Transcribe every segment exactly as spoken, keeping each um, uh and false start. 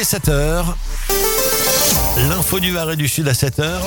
est sept heures. L'info du Var et du Sud à sept heures.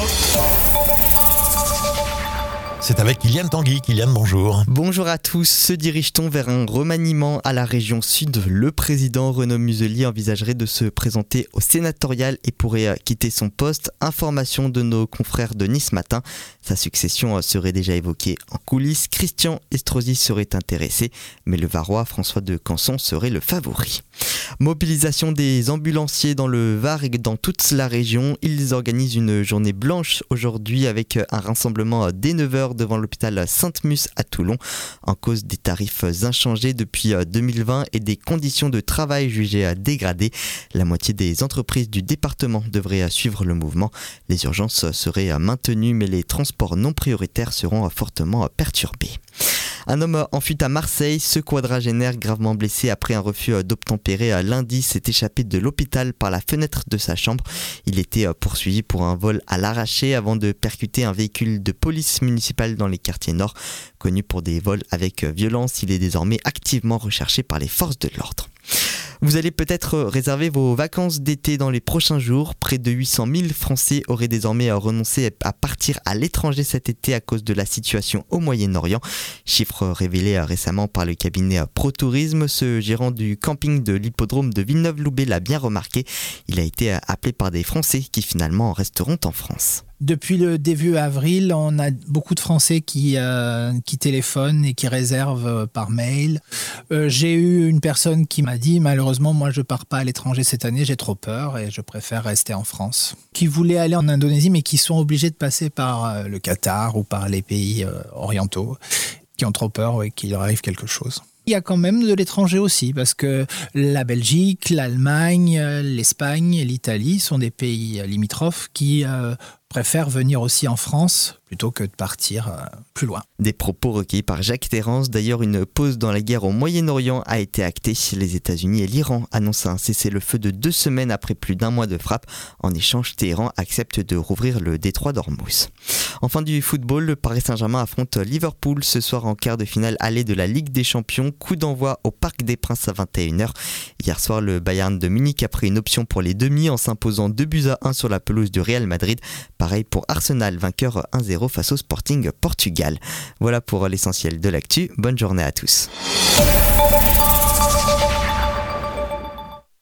C'est avec Kylian Tanguy. Kylian, bonjour. Bonjour à tous. Se dirige-t-on vers un remaniement à la région Sud ? Le président Renaud Muselier envisagerait de se présenter au sénatorial et pourrait quitter son poste. Information de nos confrères de Nice Matin. Sa succession serait déjà évoquée en coulisses. Christian Estrosi serait intéressé, mais le Varois François de Canson serait le favori. Mobilisation des ambulanciers dans le Var et dans toute la région. Ils organisent une journée blanche aujourd'hui avec un rassemblement dès neuf heures devant l'hôpital Sainte-Musse à Toulon, en cause des tarifs inchangés depuis deux mille vingt et des conditions de travail jugées dégradées. La moitié des entreprises du département devraient suivre le mouvement. Les urgences seraient maintenues, mais les transports non prioritaires seront fortement perturbés. Un homme en fuite à Marseille, ce quadragénaire gravement blessé après un refus d'obtempérer lundi s'est échappé de l'hôpital par la fenêtre de sa chambre. Il était poursuivi pour un vol à l'arraché avant de percuter un véhicule de police municipale dans les quartiers nord. Connu pour des vols avec violence, il est désormais activement recherché par les forces de l'ordre. Vous allez peut-être réserver vos vacances d'été dans les prochains jours. Près de huit cent mille Français auraient désormais renoncé à partir à l'étranger cet été à cause de la situation au Moyen-Orient. Chiffre révélé récemment par le cabinet ProTourisme. Ce gérant du camping de l'hippodrome de Villeneuve-Loubet l'a bien remarqué. Il a été appelé par des Français qui finalement resteront en France. Depuis le début avril, on a beaucoup de Français qui, euh, qui téléphonent et qui réservent par mail. Euh, j'ai eu une personne qui m'a dit « Malheureusement, moi, je ne pars pas à l'étranger cette année, j'ai trop peur et je préfère rester en France ». Qui voulaient aller en Indonésie, mais qui sont obligés de passer par le Qatar ou par les pays euh, orientaux, qui ont trop peur et qu'il leur arrive quelque chose. Il y a quand même de l'étranger aussi, parce que la Belgique, l'Allemagne, l'Espagne et l'Italie sont des pays limitrophes qui euh, préfèrent venir aussi en France plutôt que de partir euh, plus loin. Des propos recueillis par Jacques Terrance. D'ailleurs, une pause dans la guerre au Moyen-Orient a été actée. Les États-Unis et l'Iran annoncent un cessez-le-feu de deux semaines après plus d'un mois de frappe. En échange, Téhéran accepte de rouvrir le détroit d'Ormuz. En fin du football, le Paris Saint-Germain affronte Liverpool ce soir en quart de finale aller de la Ligue des Champions. Coup d'envoi au Parc des Princes à vingt et une heures. Hier soir, le Bayern de Munich a pris une option pour les demi en s'imposant deux buts à un sur la pelouse du Real Madrid. Pareil pour Arsenal, vainqueur un zéro face au Sporting Portugal. Voilà pour l'essentiel de l'actu. Bonne journée à tous.